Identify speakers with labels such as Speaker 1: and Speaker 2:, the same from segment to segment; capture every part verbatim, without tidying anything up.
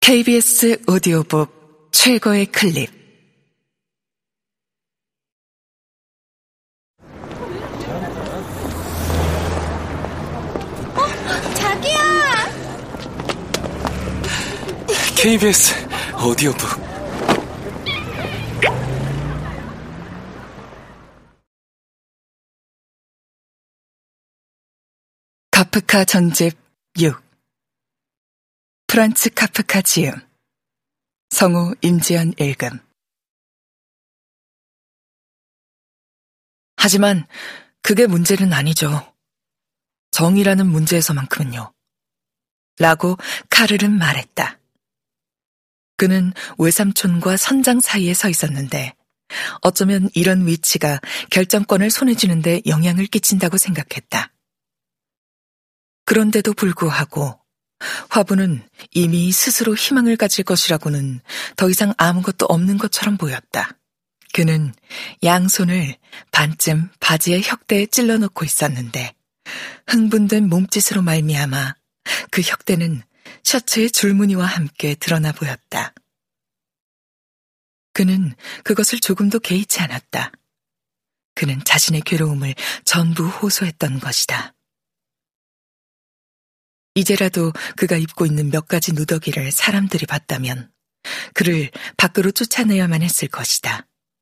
Speaker 1: 케이비에스 오디오북 최고의 클립.
Speaker 2: 어, 자기야!
Speaker 3: 케이비에스 오디오북.
Speaker 1: 카프카 전집 육. 프란츠 카프카 지음. 성우 임지연 읽음. 하지만 그게 문제는 아니죠. 정의라는 문제에서만큼은요. 라고 카를은 말했다. 그는 외삼촌과 선장 사이에 서 있었는데 어쩌면 이런 위치가 결정권을 손에 쥐는데 영향을 끼친다고 생각했다. 그런데도 불구하고 화부는 이미 스스로 희망을 가질 것이라고는 더 이상 아무것도 없는 것처럼 보였다. 그는 양손을 반쯤 바지의 혁대에 찔러 넣고 있었는데 흥분된 몸짓으로 말미암아 그 혁대는 셔츠의 줄무늬와 함께 드러나 보였다. 그는 그것을 조금도 개의치 않았다. 그는 자신의 괴로움을 전부 호소했던 것이다. 이제라도 그가 입고 있는 몇 가지 누더기를 사람들이 봤다면 그를 밖으로 쫓아내야만 했을 것이다.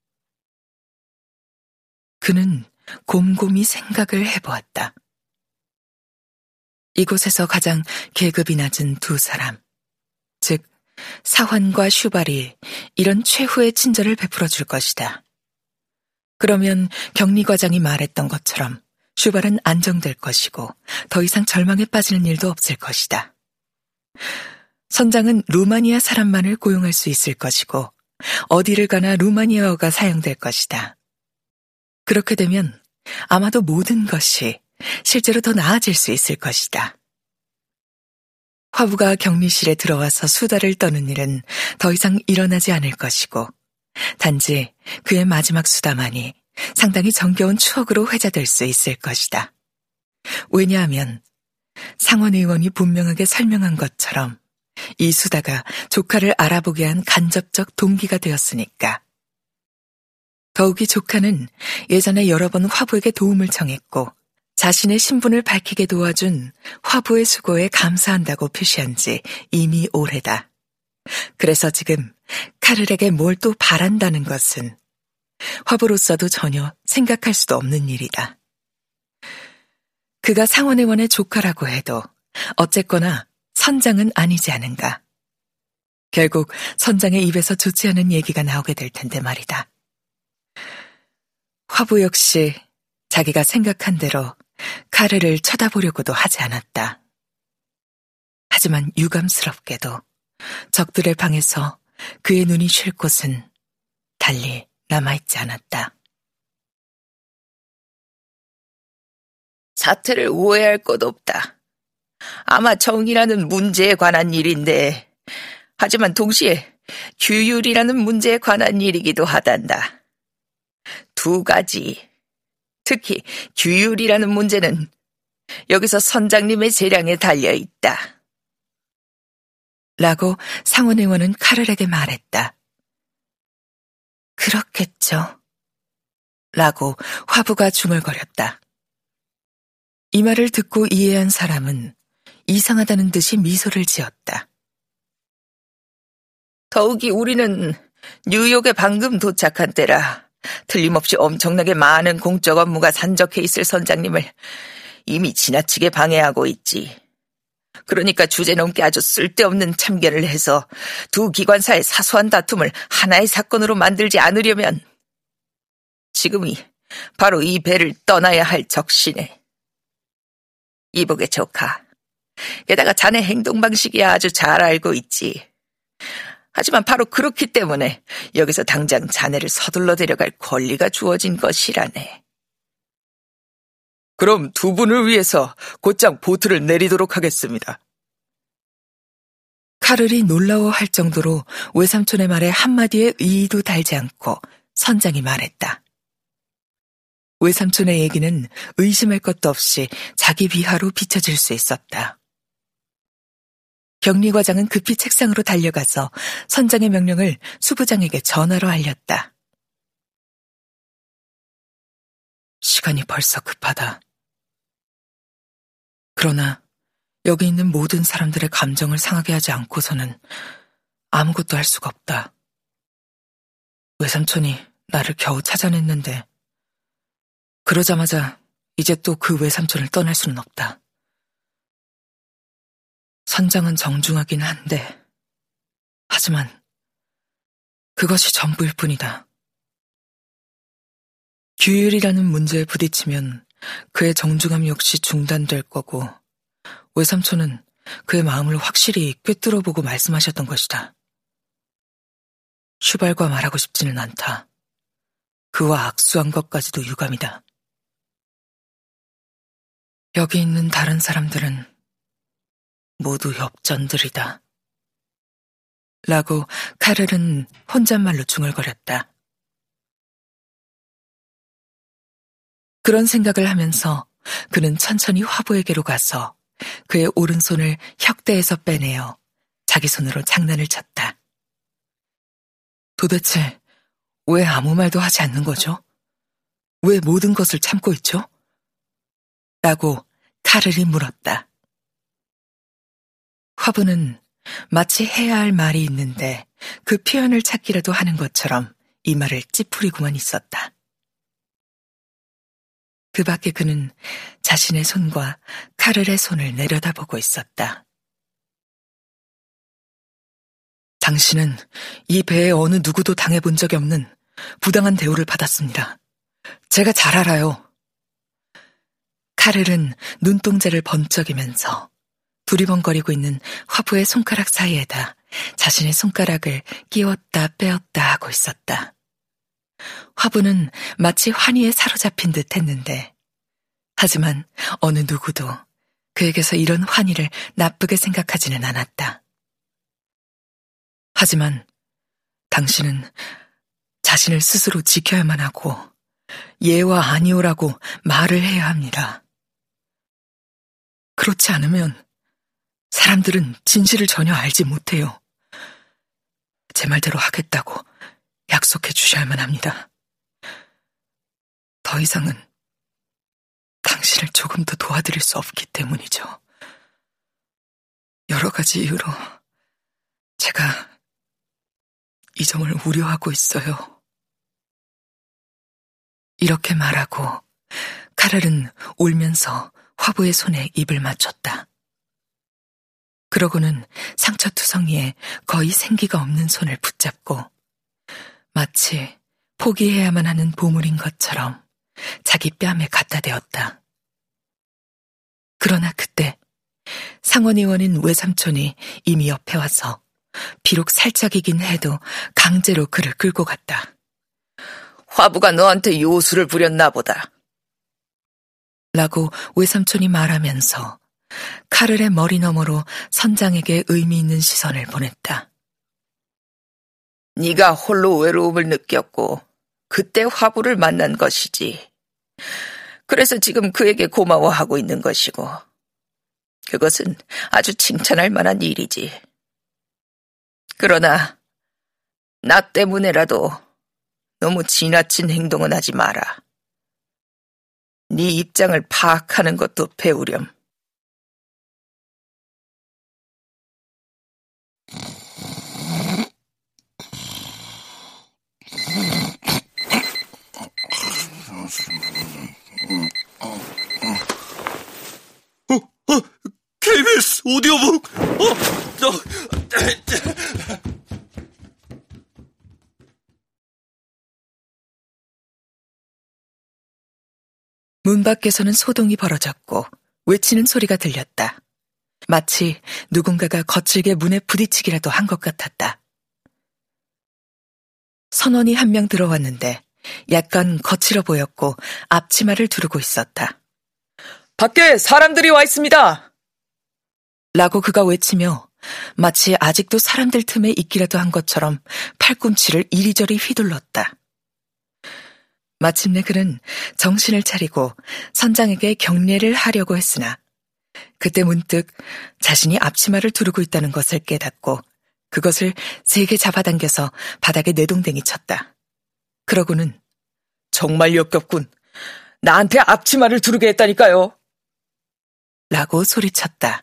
Speaker 1: 그는 곰곰이 생각을 해보았다. 이곳에서 가장 계급이 낮은 두 사람, 즉 사환과 슈발이 이런 최후의 친절을 베풀어 줄 것이다. 그러면 격리과장이 말했던 것처럼 슈발은 안정될 것이고 더 이상 절망에 빠지는 일도 없을 것이다. 선장은 루마니아 사람만을 고용할 수 있을 것이고 어디를 가나 루마니아어가 사용될 것이다. 그렇게 되면 아마도 모든 것이 실제로 더 나아질 수 있을 것이다. 화부가 격리실에 들어와서 수다를 떠는 일은 더 이상 일어나지 않을 것이고 단지 그의 마지막 수다만이 상당히 정겨운 추억으로 회자될 수 있을 것이다. 왜냐하면 상원 의원이 분명하게 설명한 것처럼 이 수다가 조카를 알아보게 한 간접적 동기가 되었으니까. 더욱이 조카는 예전에 여러 번 화부에게 도움을 청했고 자신의 신분을 밝히게 도와준 화부의 수고에 감사한다고 표시한 지 이미 오래다. 그래서 지금 카를에게 뭘 또 바란다는 것은 화부로서도 전혀 생각할 수도 없는 일이다. 그가 상원의원의 조카라고 해도 어쨌거나 선장은 아니지 않은가. 결국 선장의 입에서 좋지 않은 얘기가 나오게 될 텐데 말이다. 화부 역시 자기가 생각한 대로 카를을 쳐다보려고도 하지 않았다. 하지만 유감스럽게도 적들의 방에서 그의 눈이 쉴 곳은 달리 남아있지 않았다.
Speaker 4: 사태를 오해할 것 없다. 아마 정의라는 문제에 관한 일인데, 하지만 동시에 규율이라는 문제에 관한 일이기도 하단다. 두 가지. 특히 규율이라는 문제는 여기서 선장님의 재량에 달려있다.
Speaker 1: 라고 상원의원은 카를에게 말했다. 그렇겠죠. 라고 화부가 중얼거렸다. 이 말을 듣고 이해한 사람은 이상하다는 듯이 미소를 지었다.
Speaker 4: 더욱이 우리는 뉴욕에 방금 도착한 때라 틀림없이 엄청나게 많은 공적 업무가 산적해 있을 선장님을 이미 지나치게 방해하고 있지. 그러니까 주제넘게 아주 쓸데없는 참견을 해서 두 기관사의 사소한 다툼을 하나의 사건으로 만들지 않으려면 지금이 바로 이 배를 떠나야 할 적시네. 이복의 조카. 게다가 자네 행동 방식이 아주 잘 알고 있지. 하지만 바로 그렇기 때문에 여기서 당장 자네를 서둘러 데려갈 권리가 주어진 것이라네.
Speaker 3: 그럼 두 분을 위해서 곧장 보트를 내리도록 하겠습니다.
Speaker 1: 카를이 놀라워할 정도로 외삼촌의 말에 한마디의 의의도 달지 않고 선장이 말했다. 외삼촌의 얘기는 의심할 것도 없이 자기 비하로 비춰질 수 있었다. 격리과장은 급히 책상으로 달려가서 선장의 명령을 수부장에게 전화로 알렸다. 시간이 벌써 급하다. 그러나 여기 있는 모든 사람들의 감정을 상하게 하지 않고서는 아무것도 할 수가 없다. 외삼촌이 나를 겨우 찾아냈는데 그러자마자 이제 또 그 외삼촌을 떠날 수는 없다. 선장은 정중하긴 한데 하지만 그것이 전부일 뿐이다. 규율이라는 문제에 부딪히면 그의 정중함 역시 중단될 거고 외삼촌은 그의 마음을 확실히 꿰뚫어보고 말씀하셨던 것이다. 슈발과 말하고 싶지는 않다. 그와 악수한 것까지도 유감이다. 여기 있는 다른 사람들은 모두 엽전들이다. 라고 카를은 혼잣말로 중얼거렸다. 그런 생각을 하면서 그는 천천히 화부에게로 가서 그의 오른손을 혁대에서 빼내어 자기 손으로 장난을 쳤다. 도대체 왜 아무 말도 하지 않는 거죠? 왜 모든 것을 참고 있죠? 라고 카를이 물었다. 화부는 마치 해야 할 말이 있는데 그 표현을 찾기라도 하는 것처럼 이 말을 찌푸리고만 있었다. 그 밖에 그는 자신의 손과 카를의 손을 내려다보고 있었다. 당신은 이 배에 어느 누구도 당해본 적이 없는 부당한 대우를 받았습니다. 제가 잘 알아요. 카를은 눈동자를 번쩍이면서 두리번거리고 있는 화부의 손가락 사이에다 자신의 손가락을 끼웠다 빼었다 하고 있었다. 화부는 마치 환희에 사로잡힌 듯 했는데 하지만 어느 누구도 그에게서 이런 환희를 나쁘게 생각하지는 않았다. 하지만 당신은 자신을 스스로 지켜야만 하고 예와 아니오라고 말을 해야 합니다. 그렇지 않으면 사람들은 진실을 전혀 알지 못해요. 제 말대로 하겠다고 약속해 주셔야만 합니다. 더 이상은 당신을 조금 더 도와드릴 수 없기 때문이죠. 여러 가지 이유로 제가 이 점을 우려하고 있어요. 이렇게 말하고 카를은 울면서 화부의 손에 입을 맞췄다. 그러고는 상처투성이에 거의 생기가 없는 손을 붙잡고 마치 포기해야만 하는 보물인 것처럼 자기 뺨에 갖다 대었다. 그러나 그때 상원의원인 외삼촌이 이미 옆에 와서 비록 살짝이긴 해도 강제로 그를 끌고 갔다.
Speaker 4: 화부가 너한테 요술을 부렸나 보다.
Speaker 1: 라고 외삼촌이 말하면서 카를의 머리 너머로 선장에게 의미 있는 시선을 보냈다.
Speaker 4: 네가 홀로 외로움을 느꼈고 그때 화부를 만난 것이지. 그래서 지금 그에게 고마워하고 있는 것이고 그것은 아주 칭찬할 만한 일이지. 그러나 나 때문에라도 너무 지나친 행동은 하지 마라. 네 입장을 파악하는 것도 배우렴.
Speaker 5: 어, 어, 케이비에스 오디오북! 어, 저,
Speaker 1: 문 밖에서는 소동이 벌어졌고 외치는 소리가 들렸다. 마치 누군가가 거칠게 문에 부딪히기라도 한 것 같았다. 선원이 한 명 들어왔는데 약간 거칠어 보였고 앞치마를 두르고 있었다.
Speaker 3: 밖에 사람들이 와 있습니다.
Speaker 1: 라고 그가 외치며 마치 아직도 사람들 틈에 있기라도 한 것처럼 팔꿈치를 이리저리 휘둘렀다. 마침내 그는 정신을 차리고 선장에게 경례를 하려고 했으나 그때 문득 자신이 앞치마를 두르고 있다는 것을 깨닫고 그것을 세게 잡아당겨서 바닥에 내동댕이 쳤다. 그러고는
Speaker 3: 정말 역겹군. 나한테 앞치마를 두르게 했다니까요.
Speaker 1: 라고 소리쳤다.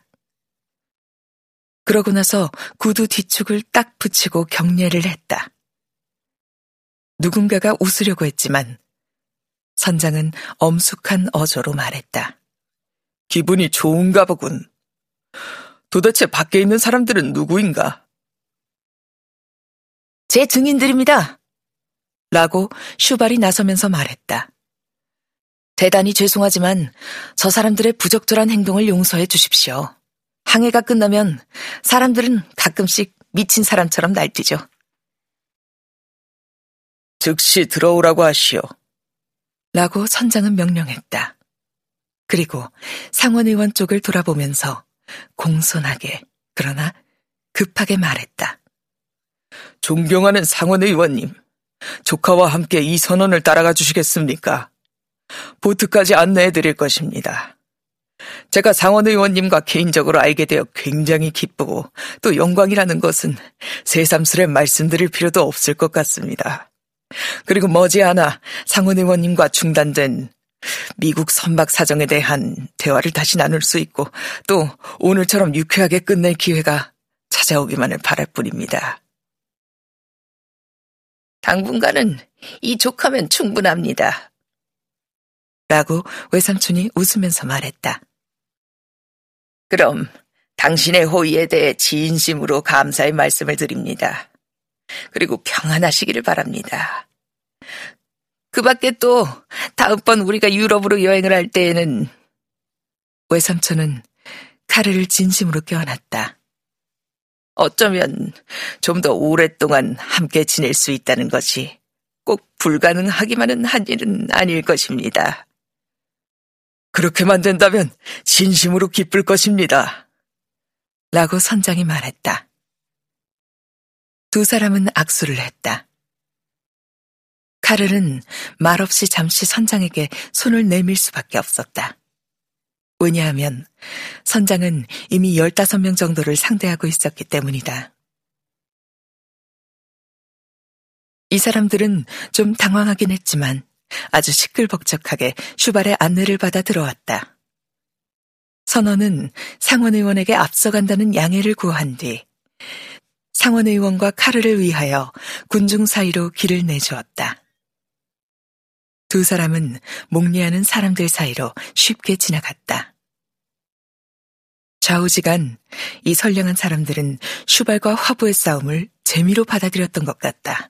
Speaker 1: 그러고 나서 구두 뒤축을 딱 붙이고 경례를 했다. 누군가가 웃으려고 했지만 선장은 엄숙한 어조로 말했다.
Speaker 3: 기분이 좋은가 보군. 도대체 밖에 있는 사람들은 누구인가?
Speaker 1: 제 증인들입니다. 라고 슈발이 나서면서 말했다. 대단히 죄송하지만 저 사람들의 부적절한 행동을 용서해 주십시오. 항해가 끝나면 사람들은 가끔씩 미친 사람처럼 날뛰죠.
Speaker 3: 즉시 들어오라고 하시오.
Speaker 1: 라고 선장은 명령했다. 그리고 상원의원 쪽을 돌아보면서 공손하게 그러나 급하게 말했다.
Speaker 3: 존경하는 상원의원님, 조카와 함께 이 선원을 따라가 주시겠습니까? 보트까지 안내해 드릴 것입니다. 제가 상원의원님과 개인적으로 알게 되어 굉장히 기쁘고 또 영광이라는 것은 새삼스레 말씀드릴 필요도 없을 것 같습니다. 그리고 머지않아 상원의원님과 중단된 미국 선박 사정에 대한 대화를 다시 나눌 수 있고 또 오늘처럼 유쾌하게 끝낼 기회가 찾아오기만을 바랄 뿐입니다.
Speaker 4: 당분간은 이 족하면 충분합니다.
Speaker 1: 라고 외삼촌이 웃으면서 말했다.
Speaker 4: 그럼 당신의 호의에 대해 진심으로 감사의 말씀을 드립니다. 그리고 평안하시기를 바랍니다. 그 밖에 또 다음번 우리가 유럽으로 여행을 할 때에는
Speaker 1: 외삼촌은 카르를 진심으로 껴안았다.
Speaker 4: 어쩌면 좀 더 오랫동안 함께 지낼 수 있다는 것이 꼭 불가능하기만은 한 일은 아닐 것입니다.
Speaker 3: 그렇게만 된다면 진심으로 기쁠 것입니다.
Speaker 1: 라고 선장이 말했다. 두 사람은 악수를 했다. 카를은 말없이 잠시 선장에게 손을 내밀 수밖에 없었다. 왜냐하면 선장은 이미 열다섯 명 정도를 상대하고 있었기 때문이다. 이 사람들은 좀 당황하긴 했지만 아주 시끌벅적하게 슈발의 안내를 받아 들어왔다. 선원은 상원의원에게 앞서간다는 양해를 구한 뒤 상원의원과 카르를 위하여 군중 사이로 길을 내주었다. 두 사람은 목례하는 사람들 사이로 쉽게 지나갔다. 좌우지간 이 선량한 사람들은 슈발과 화부의 싸움을 재미로 받아들였던 것 같다.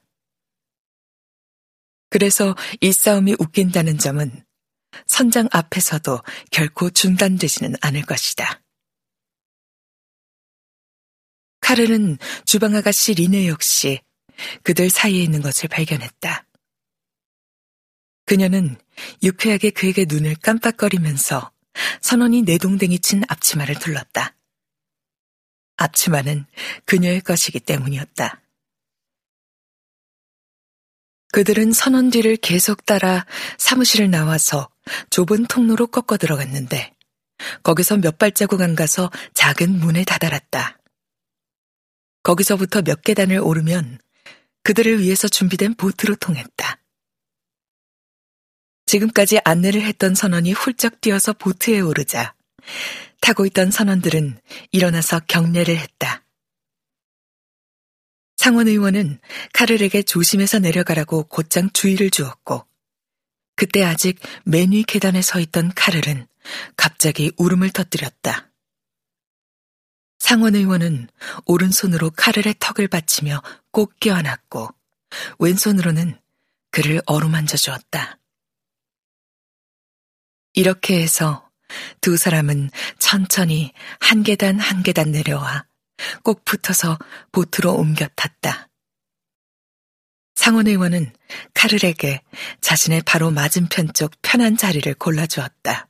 Speaker 1: 그래서 이 싸움이 웃긴다는 점은 선장 앞에서도 결코 중단되지는 않을 것이다. 카르는 주방 아가씨 리네 역시 그들 사이에 있는 것을 발견했다. 그녀는 유쾌하게 그에게 눈을 깜빡거리면서 선원이 내동댕이 친 앞치마를 둘렀다. 앞치마는 그녀의 것이기 때문이었다. 그들은 선원 뒤를 계속 따라 사무실을 나와서 좁은 통로로 꺾어 들어갔는데 거기서 몇 발자국 안 가서 작은 문에 다다랐다. 거기서부터 몇 계단을 오르면 그들을 위해서 준비된 보트로 통했다. 지금까지 안내를 했던 선원이 훌쩍 뛰어서 보트에 오르자 타고 있던 선원들은 일어나서 경례를 했다. 상원의원은 카를에게 조심해서 내려가라고 곧장 주의를 주었고 그때 아직 맨 위 계단에 서 있던 카를은 갑자기 울음을 터뜨렸다. 상원의원은 오른손으로 카를의 턱을 받치며 꼭 껴안았고 왼손으로는 그를 어루만져 주었다. 이렇게 해서 두 사람은 천천히 한 계단 한 계단 내려와 꼭 붙어서 보트로 옮겨 탔다. 상원의원은 카를에게 자신의 바로 맞은편 쪽 편한 자리를 골라주었다.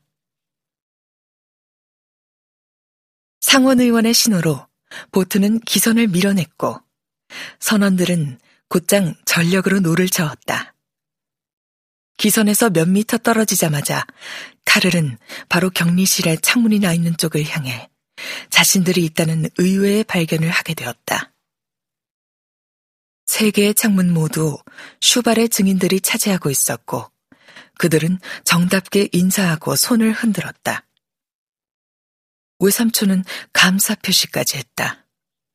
Speaker 1: 상원의원의 신호로 보트는 기선을 밀어냈고 선원들은 곧장 전력으로 노를 저었다. 기선에서 몇 미터 떨어지자마자 카를은 바로 격리실에 창문이 나 있는 쪽을 향해 자신들이 있다는 의외의 발견을 하게 되었다. 세 개의 창문 모두 슈발의 증인들이 차지하고 있었고 그들은 정답게 인사하고 손을 흔들었다. 외삼촌은 감사 표시까지 했다.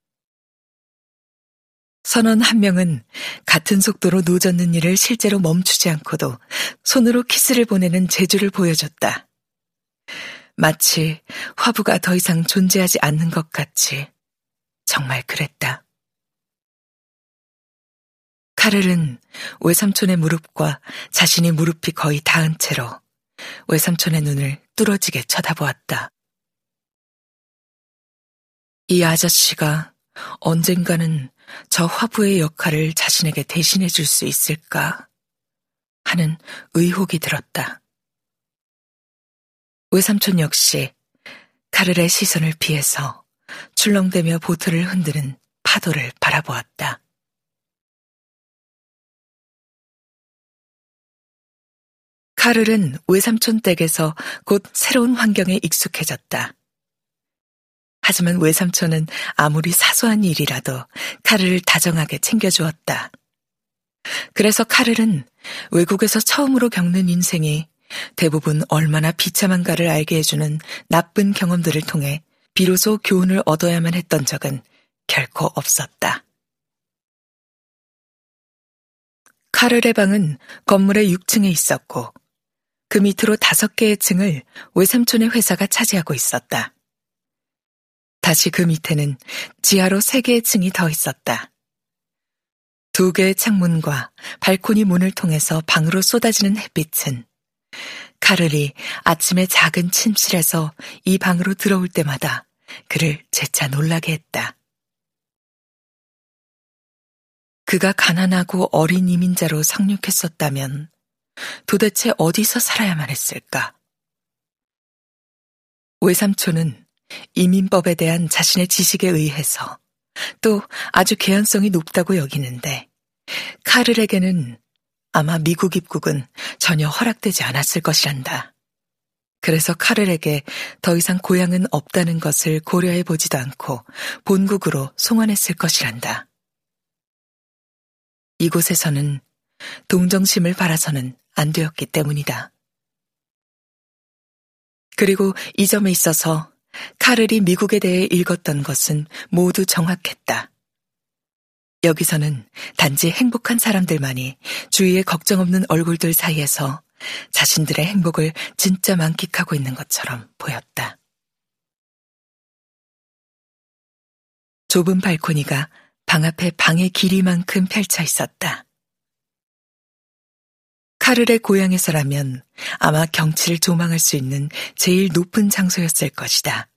Speaker 1: 선원 한 명은 같은 속도로 노젓는 일을 실제로 멈추지 않고도 손으로 키스를 보내는 재주를 보여줬다. 마치 화부가 더 이상 존재하지 않는 것 같이 정말 그랬다. 카를은 외삼촌의 무릎과 자신이 무릎이 거의 닿은 채로 외삼촌의 눈을 뚫어지게 쳐다보았다. 이 아저씨가 언젠가는 저 화부의 역할을 자신에게 대신해 줄 수 있을까 하는 의혹이 들었다. 외삼촌 역시 카를의 시선을 피해서 출렁대며 보트를 흔드는 파도를 바라보았다. 카를은 외삼촌 댁에서 곧 새로운 환경에 익숙해졌다. 하지만 외삼촌은 아무리 사소한 일이라도 카를을 다정하게 챙겨주었다. 그래서 카를은 외국에서 처음으로 겪는 인생이 대부분 얼마나 비참한가를 알게 해주는 나쁜 경험들을 통해 비로소 교훈을 얻어야만 했던 적은 결코 없었다. 카를의 방은 건물의 육 층에 있었고 그 밑으로 다섯 개의 층을 외삼촌의 회사가 차지하고 있었다. 다시 그 밑에는 지하로 세 개의 층이 더 있었다. 두 개의 창문과 발코니 문을 통해서 방으로 쏟아지는 햇빛은 카를이 아침에 작은 침실에서 이 방으로 들어올 때마다 그를 재차 놀라게 했다. 그가 가난하고 어린 이민자로 상륙했었다면 도대체 어디서 살아야만 했을까? 외삼촌은 이민법에 대한 자신의 지식에 의해서 또 아주 개연성이 높다고 여기는데 카를에게는 아마 미국 입국은 전혀 허락되지 않았을 것이란다. 그래서 카를에게 더 이상 고향은 없다는 것을 고려해 보지도 않고 본국으로 송환했을 것이란다. 이곳에서는 동정심을 바라서는 안 되었기 때문이다. 그리고 이 점에 있어서 카를이 미국에 대해 읽었던 것은 모두 정확했다. 여기서는 단지 행복한 사람들만이 주위에 걱정 없는 얼굴들 사이에서 자신들의 행복을 진짜 만끽하고 있는 것처럼 보였다. 좁은 발코니가 방 앞에 방의 길이만큼 펼쳐 있었다. 카를의 고향에서라면 아마 경치를 조망할 수 있는 제일 높은 장소였을 것이다.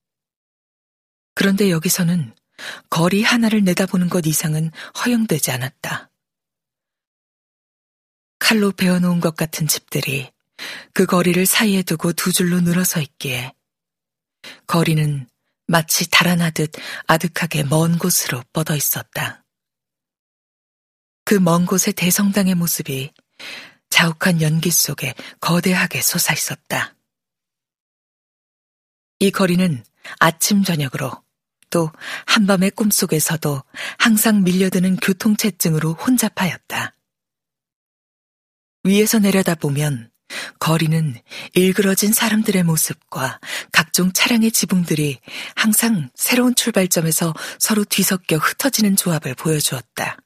Speaker 1: 그런데 여기서는 거리 하나를 내다보는 것 이상은 허용되지 않았다. 칼로 베어놓은 것 같은 집들이 그 거리를 사이에 두고 두 줄로 늘어서 있기에 거리는 마치 달아나듯 아득하게 먼 곳으로 뻗어 있었다. 그 먼 곳의 대성당의 모습이 자욱한 연기 속에 거대하게 솟아있었다. 이 거리는 아침 저녁으로 또 한밤의 꿈속에서도 항상 밀려드는 교통체증으로 혼잡하였다. 위에서 내려다보면 거리는 일그러진 사람들의 모습과 각종 차량의 지붕들이 항상 새로운 출발점에서 서로 뒤섞여 흩어지는 조합을 보여주었다.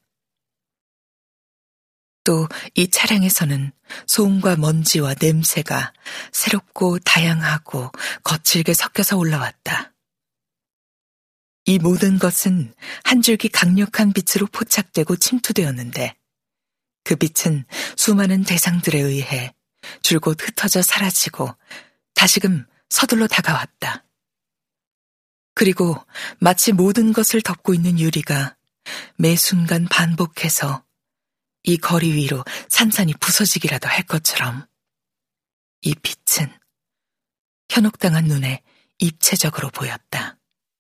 Speaker 1: 또 이 차량에서는 소음과 먼지와 냄새가 새롭고 다양하고 거칠게 섞여서 올라왔다. 이 모든 것은 한 줄기 강력한 빛으로 포착되고 침투되었는데 그 빛은 수많은 대상들에 의해 줄곧 흩어져 사라지고 다시금 서둘러 다가왔다. 그리고 마치 모든 것을 덮고 있는 유리가 매 순간 반복해서 이 거리 위로 산산이 부서지기라도 할 것처럼 이 빛은 현혹당한 눈에 입체적으로 보였다.